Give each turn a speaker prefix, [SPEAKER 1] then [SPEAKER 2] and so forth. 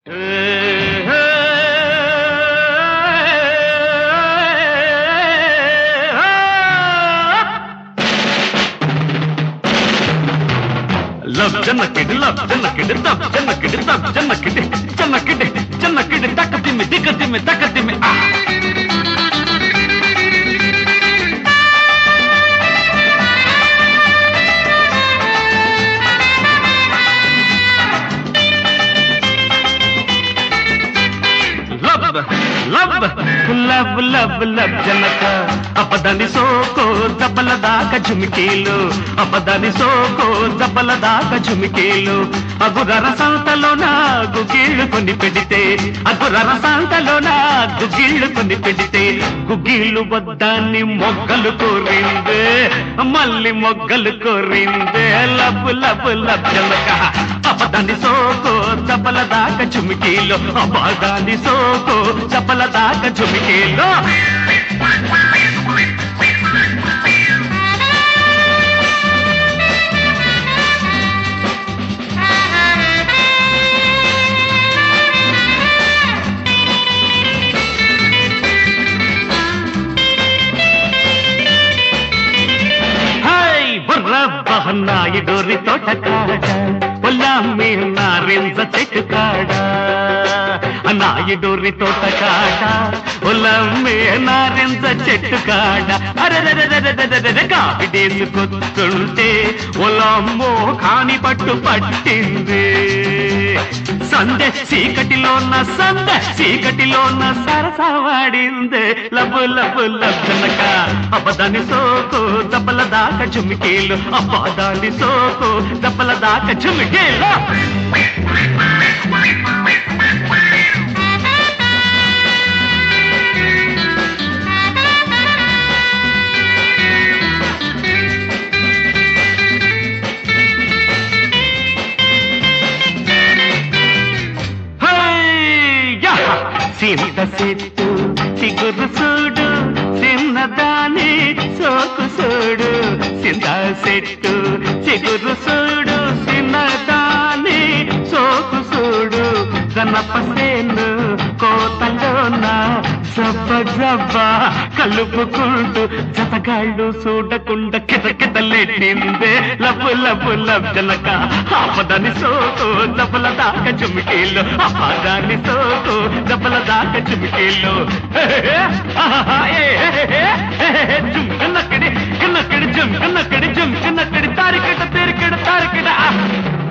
[SPEAKER 1] Love jannakid, love jannakid, love jannakid, love jannakid, jannakid, jannakid, takadimi, dikadimi, takadimi, love love love జనక అపదని సోకో దబ్బల దాకా ఝుమికీలు అపదని సోకో దబ్బల దాకా ఝుమికీలు అగురర సంతలో నా గుగిళ్ళు కొని పెడితే అగురర సంతలో నా గుగిళ్ళు కొని పెడితే గుగిళ్ళు వద్దాన్ని మొగ్గలు కోరిందే మళ్ళీ మొగ్గలు కోరిందే లవ్ లవ్ లవ్ జనక అపదని సోకో దబ్బల దాకా ఝుమికీలు అపదాని సోకో దబ్బల దాకా ఝుమికీలు నాయి డోరి తోట కాడ పొల్లమ్మి నారింజ చెట్టు కాడ నాయి డోరి తోట కాడ పొల్లమ్మి నారింజ చెట్టు కాడ అరెరెరెరెరెరెరె కావిడేసుకొస్తుంటే ఒలమ్మో కాని పట్టు పట్టింది సందె చీకటిలోన సరసవాడిందే లబ్బు లబ్బు లబ్బనక అపదాని సోకో దబ్బల దాకా ఝుమికీలు అపదాని సోకో దబ్బల దాకా ఝుమికీలు సింత చెట్టు చిగురు చూడు చిన్నదాని సోకు చూడు సింత చెట్టు చిగురు చూడు చిన్నదాని సోకు చూడు గణపసేను కోతలోన జబ్బ జబ్బ కలుపుకుంటూ జతగాళ్ళు చూడకుండా కితకితలెట్టిందే లబ్బు లబ్బు లబ్ జనక ఆపదని సోకు దబ్బల దాకా ఝుమికీలు అపదాని సోకు దబ్బల దాకా ఝుమికీలు జుమ్ కన్నక్కడి జుమ్ కన్నక్కడి తారికడ తారికడ